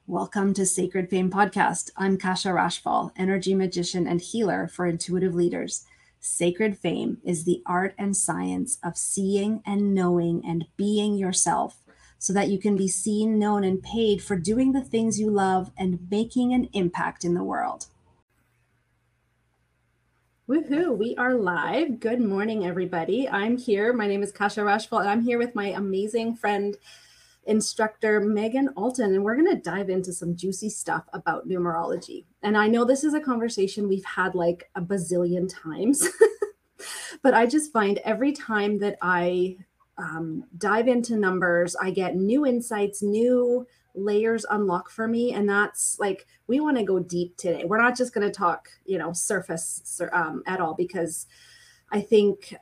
Welcome to Sacred Fame Podcast. I'm Kasha Rashfal, energy magician and healer for intuitive leaders. Sacred Fame is the art and science of seeing and knowing and being yourself so that you can be seen, known, and paid for doing the things you love and making an impact in the world. Woohoo, we are live. Good morning, everybody. I'm here. My name is Kasha Rashfal, and I'm here with my amazing friend, instructor Megan Alton, and we're going to dive into some juicy stuff about numerology. And I know this is a conversation we've had like a bazillion times, but I just find every time that I dive into numbers, I get new insights, new layers unlock for me. And that's like, we want to go deep today. We're not just going to talk, surface at all, because I think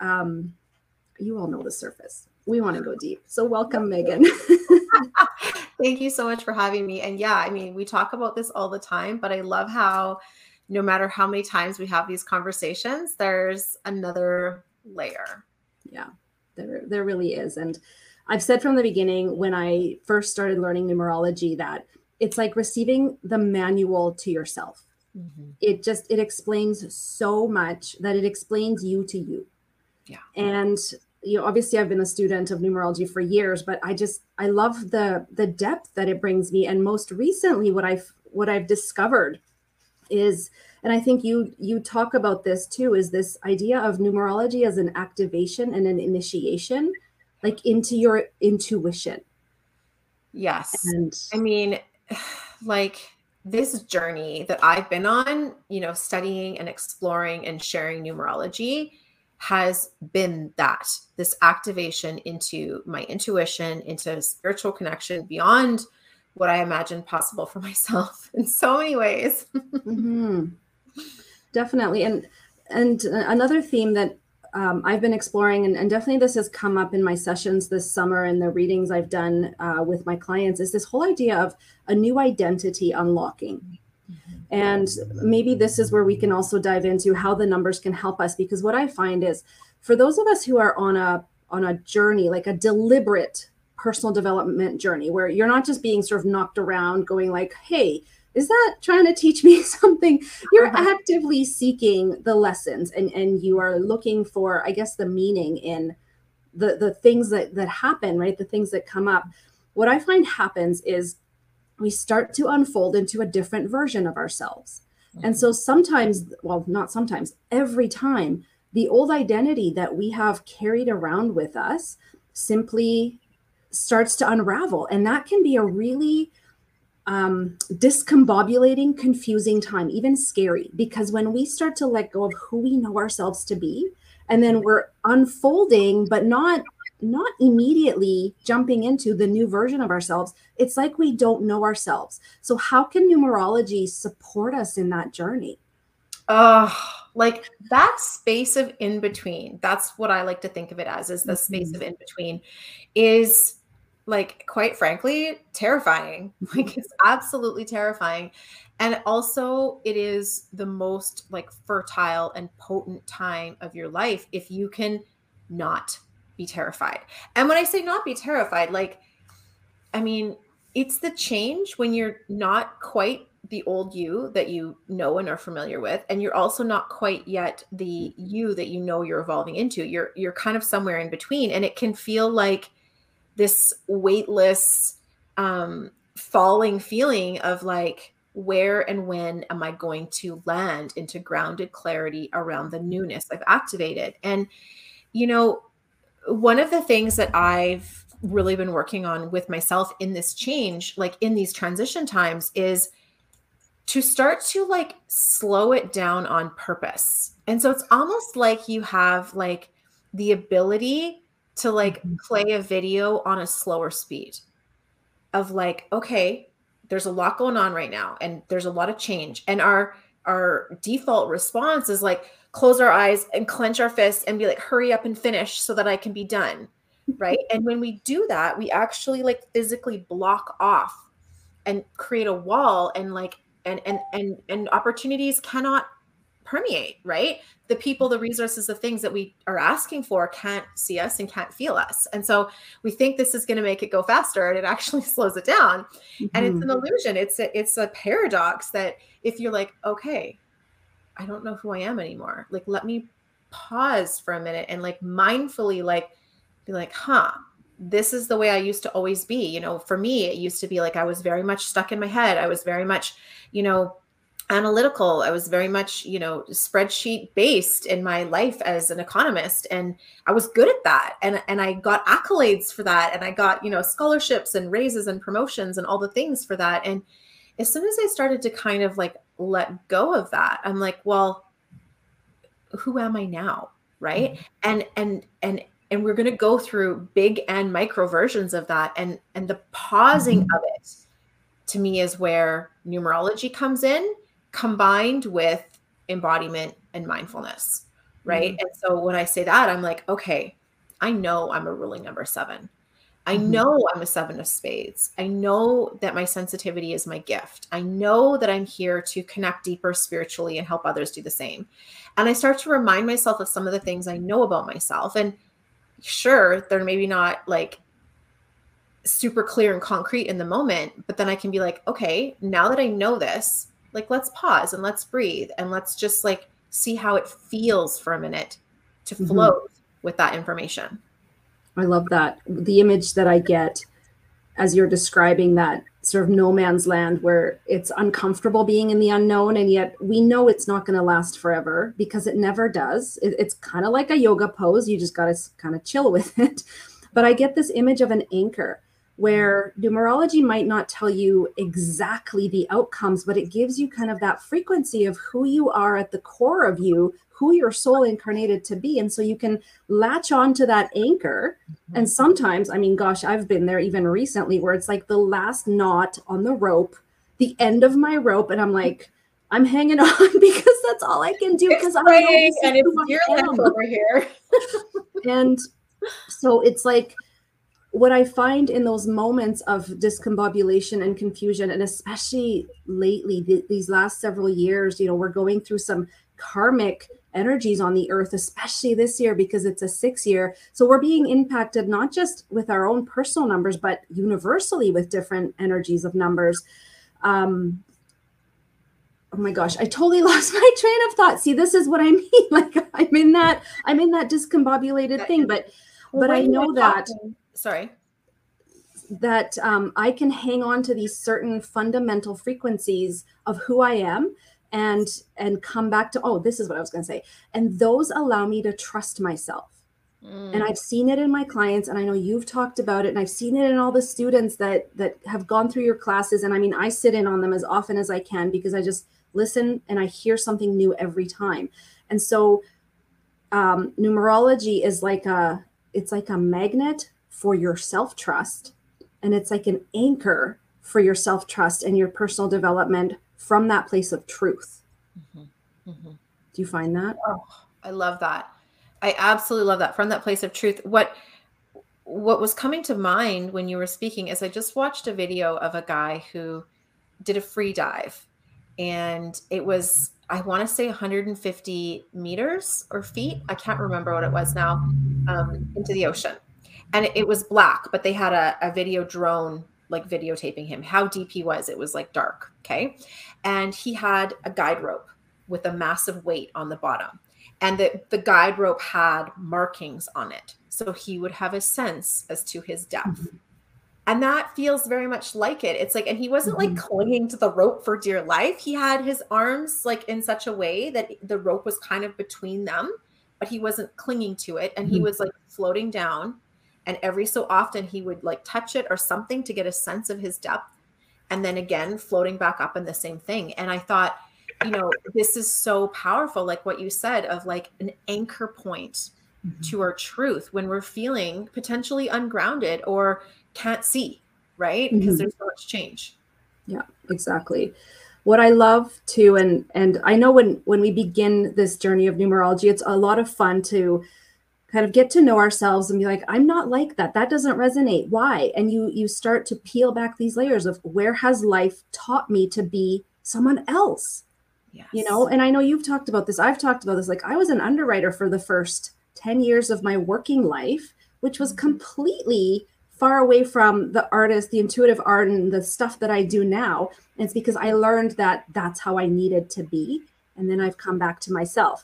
you all know the surface. We want to go deep. So welcome, Megan. Thank you so much for having me. And yeah, I mean, we talk about this all the time, but I love how no matter how many times we have these conversations, there's another layer. Yeah, there really is. And I've said from the beginning, when I first started learning numerology, that it's like receiving the manual to yourself. Mm-hmm. It explains so much that it explains you to you. Yeah. And obviously I've been a student of numerology for years, but I love the depth that it brings me. And most recently, what I've discovered is, and I think you talk about this too, is this idea of numerology as an activation and an initiation, like into your intuition. Yes. And I mean, like this journey that I've been on, studying and exploring and sharing numerology has been this activation into my intuition, into spiritual connection beyond what I imagined possible for myself in so many ways. Mm-hmm. Definitely. And another theme that I've been exploring, and definitely this has come up in my sessions this summer and the readings I've done with my clients, is this whole idea of a new identity unlocking. And maybe this is where we can also dive into how the numbers can help us, because what I find is, for those of us who are on a journey, like a deliberate personal development journey, where you're not just being sort of knocked around going like, hey, is that trying to teach me something? You're actively seeking the lessons, and you are looking for, I guess, the meaning in the things that happen, right? The things that come up. What I find happens is we start to unfold into a different version of ourselves. Mm-hmm. And so sometimes, well, not sometimes, every time, the old identity that we have carried around with us simply starts to unravel. And that can be a really discombobulating, confusing time, even scary, because when we start to let go of who we know ourselves to be, and then we're unfolding, but not immediately jumping into the new version of ourselves, it's like we don't know ourselves. So how can numerology support us in that journey? Like that space of in between, that's what I like to think of it as, is the space of in between is, like, quite frankly, terrifying. Like, it's absolutely terrifying. And also it is the most like fertile and potent time of your life if you can not be terrified. And when I say not be terrified, like, I mean, it's the change when you're not quite the old you that you know and are familiar with, and you're also not quite yet the you that you're evolving into. You're kind of somewhere in between, and it can feel like this weightless, falling feeling of like, where and when am I going to land into grounded clarity around the newness I've activated? And, one of the things that I've really been working on with myself in this change, like in these transition times, is to start to like slow it down on purpose. And so it's almost like you have like the ability to like play a video on a slower speed of like, okay, there's a lot going on right now and there's a lot of change. And our default response is like, close our eyes and clench our fists and be like, hurry up and finish so that I can be done. Right. And when we do that, we actually like physically block off and create a wall, and like, and opportunities cannot permeate, right? The people, the resources, the things that we are asking for can't see us and can't feel us. And so we think this is going to make it go faster, and it actually slows it down. And it's an illusion. It's a paradox that if you're like, okay, I don't know who I am anymore. Like, let me pause for a minute and like mindfully like be like, this is the way I used to always be. You know, for me, it used to be like I was very much stuck in my head. I was very much, you know, analytical. I was very much, you know, spreadsheet based in my life as an economist. And I was good at that. And I got accolades for that. And I got, you know, scholarships and raises and promotions and all the things for that. And as soon as I started to kind of like let go of that, I'm like, well, who am I now? Right. And we're going to go through big and micro versions of that. And the pausing of it to me is where numerology comes in, combined with embodiment and mindfulness. Right. And so when I say that, I'm like, okay, I know I'm a ruling number 7. I know I'm a 7 of spades. I know that my sensitivity is my gift. I know that I'm here to connect deeper spiritually and help others do the same. And I start to remind myself of some of the things I know about myself. And sure, they're maybe not like super clear and concrete in the moment, but then I can be like, okay, now that I know this, like, let's pause and let's breathe and let's just like see how it feels for a minute to float with that information. I love that. The image that I get as you're describing that sort of no man's land where it's uncomfortable being in the unknown, and yet we know it's not going to last forever because it never does. It's kind of like a yoga pose. You just got to kind of chill with it. But I get this image of an anchor where numerology might not tell you exactly the outcomes, but it gives you kind of that frequency of who you are at the core of you, who your soul incarnated to be. And so you can latch on to that anchor. And sometimes, I mean, gosh, I've been there even recently where it's like the last knot on the rope, the end of my rope. And I'm like, I'm hanging on because that's all I can do. Because I'm and it's your life over here. And so it's like, what I find in those moments of discombobulation and confusion, and especially lately, these last several years, you know, we're going through some karmic energies on the earth, especially this year because it's a 6 year. So we're being impacted not just with our own personal numbers, but universally with different energies of numbers. Oh my gosh, I totally lost my train of thought. See, this is what I mean. Like I'm in that discombobulated thing, but I know that. That I can hang on to these certain fundamental frequencies of who I am and come back to, this is what I was going to say. And those allow me to trust myself. And I've seen it in my clients, and I know you've talked about it, and I've seen it in all the students that have gone through your classes. And I mean, I sit in on them as often as I can because I just listen and I hear something new every time. And so numerology is it's like a magnet for your self-trust, and it's like an anchor for your self-trust and your personal development from that place of truth. Do you find that? Oh, I love that. I absolutely love that. From that place of truth. What was coming to mind when you were speaking is I just watched a video of a guy who did a free dive, and it was, I want to say 150 meters or feet. I can't remember what it was now, into the ocean. And it was black, but they had a video drone, like videotaping him, how deep he was. It was like dark. Okay. And he had a guide rope with a massive weight on the bottom. And the guide rope had markings on it. So he would have a sense as to his depth. And that feels very much like it. It's like, and he wasn't like clinging to the rope for dear life. He had his arms like in such a way that the rope was kind of between them, but he wasn't clinging to it. And he was like floating down. And every so often he would like touch it or something to get a sense of his depth. And then again, floating back up in the same thing. And I thought, you know, this is so powerful. Like what you said of like an anchor point to our truth when we're feeling potentially ungrounded or can't see, right? Because there's so much change. Yeah, exactly. What I love too, and I know when we begin this journey of numerology, it's a lot of fun to kind of get to know ourselves and be like, I'm not like that. That doesn't resonate. Why? And you start to peel back these layers of where has life taught me to be someone else? Yes. And I know you've talked about this. I've talked about this. Like, I was an underwriter for the first 10 years of my working life, which was completely far away from the artist, the intuitive art, and the stuff that I do now. And it's because I learned that that's how I needed to be. And then I've come back to myself.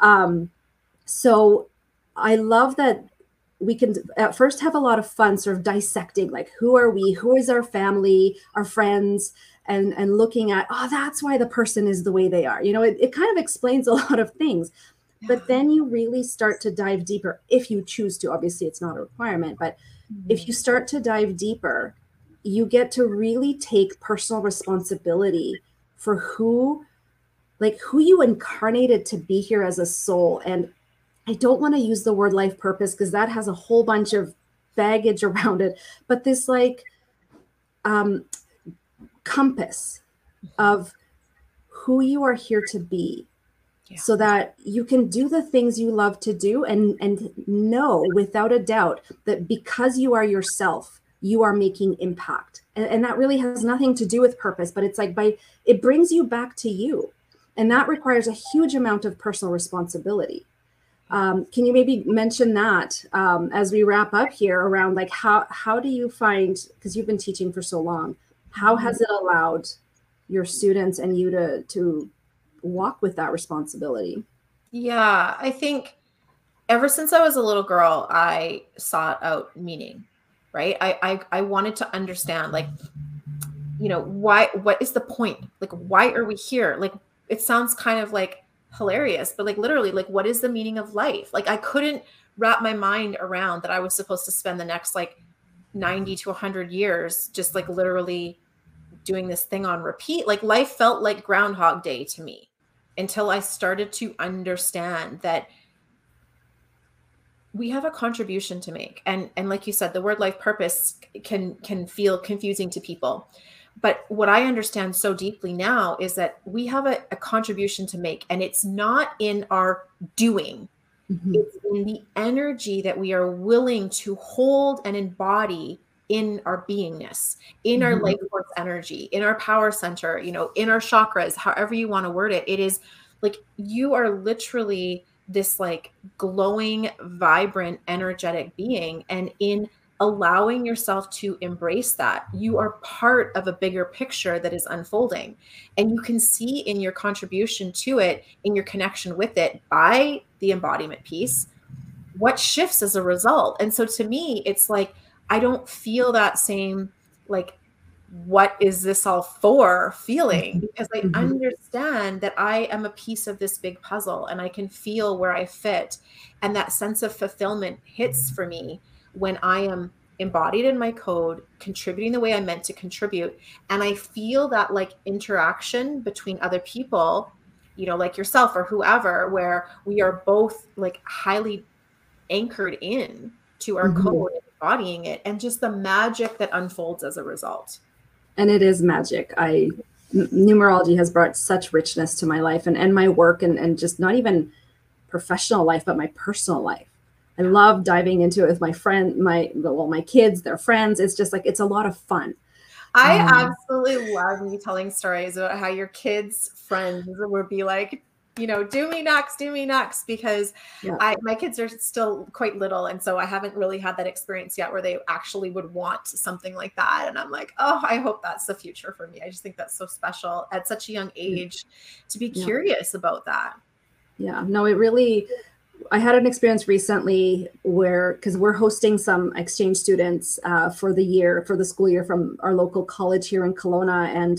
So I love that we can at first have a lot of fun sort of dissecting, like, who are we, who is our family, our friends, and looking at, oh, that's why the person is the way they are. It kind of explains a lot of things. But then you really start to dive deeper if you choose to. Obviously, it's not a requirement, but if you start to dive deeper, you get to really take personal responsibility for who you incarnated to be here as a soul. And I don't want to use the word life purpose because that has a whole bunch of baggage around it, but this compass of who you are here to be, so that you can do the things you love to do and know without a doubt that because you are yourself, you are making impact. And that really has nothing to do with purpose, but it's like it brings you back to you. And that requires a huge amount of personal responsibility. Can you maybe mention that as we wrap up here around, like, how do you find, because you've been teaching for so long, how has it allowed your students and you to walk with that responsibility? Yeah, I think ever since I was a little girl, I sought out meaning, right? I wanted to understand, like, what is the point? Like, why are we here? Like, it sounds kind of like hilarious, but like literally, like, what is the meaning of life? Like, I couldn't wrap my mind around that I was supposed to spend the next like 90 to 100 years just like literally doing this thing on repeat. Like, life felt like Groundhog Day to me until I started to understand that we have a contribution to make. And like you said, the word life purpose can feel confusing to people. But what I understand so deeply now is that we have a contribution to make, and it's not in our doing. It's in the energy that we are willing to hold and embody in our beingness, in our life force energy, in our power center, in our chakras, however you want to word it. It is like you are literally this like glowing, vibrant, energetic being. And in allowing yourself to embrace that, you are part of a bigger picture that is unfolding. And you can see in your contribution to it, in your connection with it, by the embodiment piece, what shifts as a result. And so to me, it's like, I don't feel that same, like, what is this all for feeling, because I understand that I am a piece of this big puzzle and I can feel where I fit. And that sense of fulfillment hits for me when I am embodied in my code, contributing the way I meant to contribute. And I feel that like interaction between other people, like yourself or whoever, where we are both like highly anchored in to our code, embodying it, and just the magic that unfolds as a result. And it is magic. Numerology has brought such richness to my life and my work, and just not even professional life, but my personal life. I love diving into it with my friend, my kids, their friends. It's just like, it's a lot of fun. I absolutely love you telling stories about how your kids' friends would be like, do me next, because my kids are still quite little. And so I haven't really had that experience yet where they actually would want something like that. And I'm like, oh, I hope that's the future for me. I just think that's so special at such a young age to be curious about that. Yeah, no, it really, I had an experience recently because we're hosting some exchange students for the school year from our local college here in Kelowna. And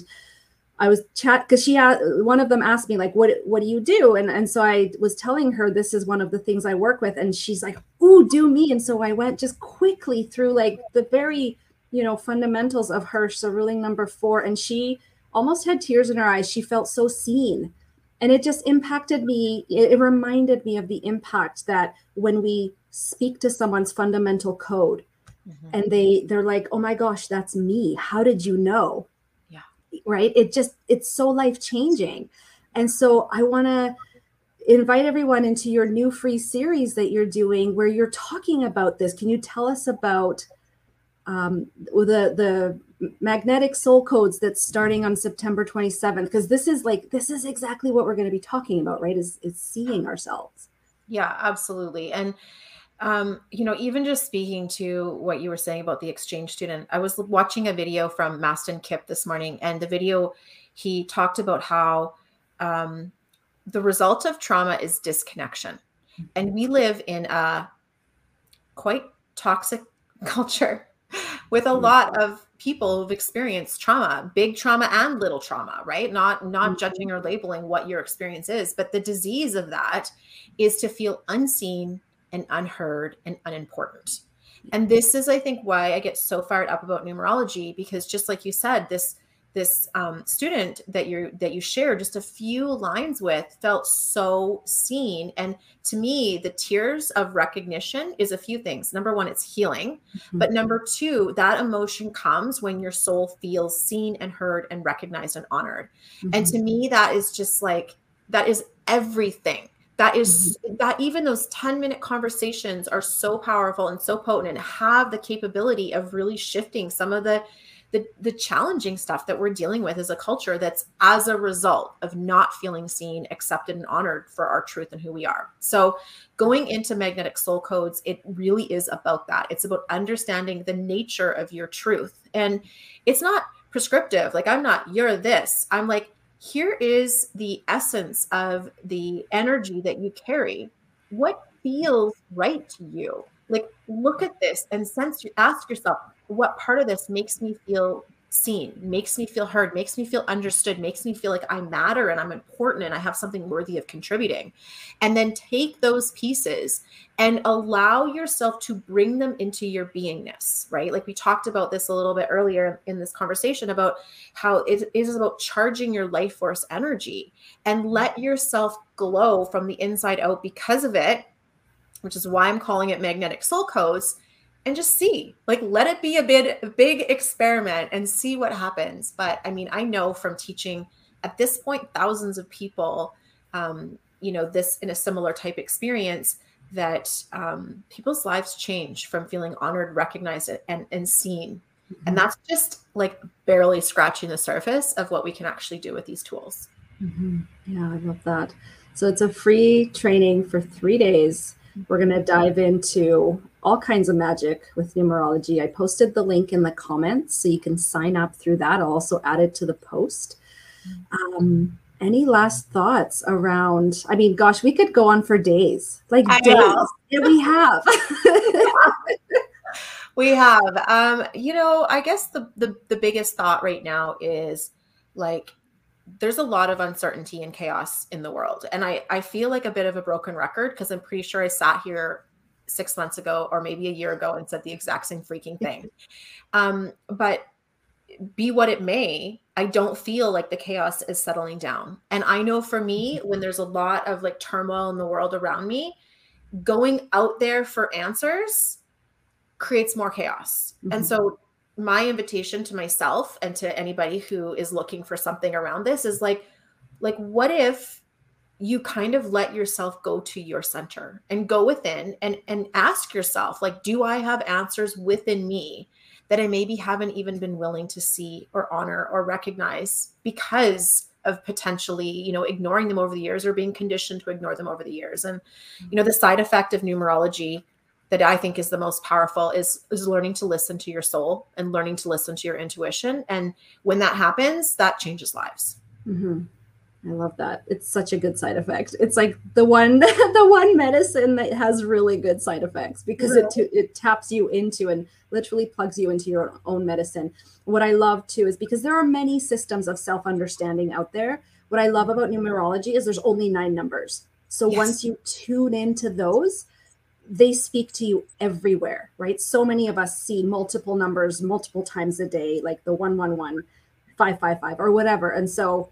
I was because one of them asked me, like, what do you do? And so I was telling her, this is one of the things I work with. And she's like, ooh, do me. And so I went just quickly through like the very, fundamentals of her. So ruling number 4, and she almost had tears in her eyes. She felt so seen. And it just impacted me. It reminded me of the impact that when we speak to someone's fundamental code and they're like, oh my gosh, that's me. How did you know? Right? It's so life-changing. And so I want to invite everyone into your new free series that you're doing where you're talking about this. Can you tell us about the magnetic soul codes that's starting on September 27th, because this is exactly what we're going to be talking about, right? Is seeing ourselves. Yeah, absolutely. And even just speaking to what you were saying about the exchange student, I was watching a video from Mastin Kipp this morning, and the video, he talked about how the result of trauma is disconnection. And we live in a quite toxic culture with a lot of people who've experienced trauma, big trauma and little trauma, right? Not judging or labeling what your experience is, but the disease of that is to feel unseen and unheard and unimportant. And this is, I think, why I get so fired up about numerology, because just like you said, this student that you shared just a few lines with felt so seen. And to me, the tears of recognition is a few things. Number one, it's healing. But number two, that emotion comes when your soul feels seen and heard and recognized and honored. And to me, that is just like, that is everything. That is that even those 10-minute conversations are so powerful and so potent and have the capability of really shifting some of the challenging stuff that we're dealing with as a culture, that's as a result of not feeling seen, accepted, and honored for our truth and who we are. So going into magnetic soul codes, it really is about that. It's about understanding the nature of your truth. And it's not prescriptive. Like, I'm not, you're this. I'm like, here is the essence of the energy that you carry. What feels right to you? Like, look at this and ask yourself, what part of this makes me feel seen, makes me feel heard, makes me feel understood, makes me feel like I matter and I'm important and I have something worthy of contributing. And then take those pieces and allow yourself to bring them into your beingness, right? Like we talked about this a little bit earlier in this conversation about how it is about charging your life force energy and let yourself glow from the inside out because of it, which is why I'm calling it magnetic soul codes. And just see, like, let it be a big experiment and see what happens. But I mean, I know from teaching at this point, thousands of people, this in a similar type experience, that people's lives change from feeling honored, recognized, and seen. And that's just like barely scratching the surface of what we can actually do with these tools. Yeah, I love that. So it's a free training for 3 days. We're going to dive into all kinds of magic with numerology. I posted the link in the comments so you can sign up through that. I'll also add it to the post. Any last thoughts around, I mean, gosh, we could go on for days, like days. Yeah, we have. We have. I guess the biggest thought right now is like, there's a lot of uncertainty and chaos in the world. And I feel like a bit of a broken record because I'm pretty sure I sat here 6 months ago or maybe a year ago and said the exact same freaking thing. But be what it may, I don't feel like the chaos is settling down. And I know for me, when there's a lot of like turmoil in the world around me, going out there for answers creates more chaos. And so my invitation to myself and to anybody who is looking for something around this is like, what if you kind of let yourself go to your center and go within and ask yourself, like, do I have answers within me that I maybe haven't even been willing to see or honor or recognize because of potentially, ignoring them over the years or being conditioned to ignore them over the years. And, the side effect of numerology that I think is the most powerful is learning to listen to your soul and learning to listen to your intuition. And when that happens, that changes lives. I love that. It's such a good side effect. It's like the one medicine that has really good side effects because it taps you into and literally plugs you into your own medicine. What I love too is because there are many systems of self-understanding out there. What I love about numerology is there's only 9 numbers. So once you tune into those, they speak to you everywhere, right? So many of us see multiple numbers multiple times a day, like the 111, 555 or whatever. And so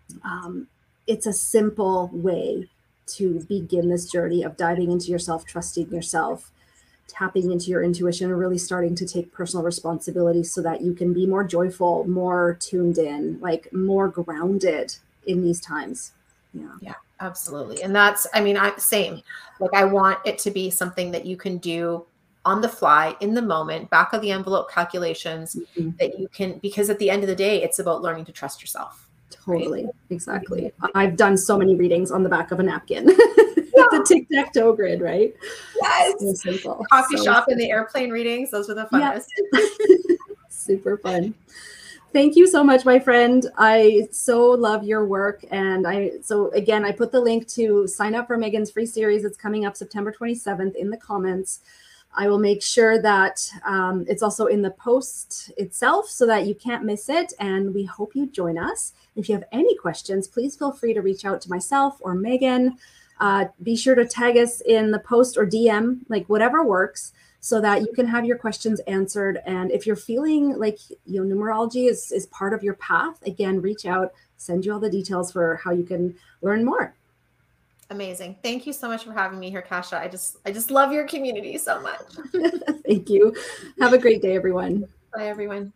it's a simple way to begin this journey of diving into yourself, trusting yourself, tapping into your intuition, and really starting to take personal responsibility so that you can be more joyful, more tuned in, like more grounded in these times. Yeah, absolutely. And that's, same. Like, I want it to be something that you can do on the fly, in the moment, back of the envelope calculations that you can, because at the end of the day, it's about learning to trust yourself. Totally. Right? Exactly. I've done so many readings on the back of a napkin. The tic-tac-toe grid, right? Yes. So simple. Coffee So shop simple. and the airplane readings. Those were the funnest. Yeah. Super fun. Thank you so much, my friend. I so love your work. And so again, I put the link to sign up for Megan's free series. It's coming up September 27th in the comments. I will make sure that it's also in the post itself so that you can't miss it. And we hope you join us. If you have any questions, please feel free to reach out to myself or Megan. Be sure to tag us in the post or DM, like whatever works, so that you can have your questions answered. And if you're feeling like numerology is part of your path, again, reach out, send you all the details for how you can learn more. Amazing. Thank you so much for having me here, Kasha. I just love your community so much. Thank you. Have a great day, everyone. Bye, everyone.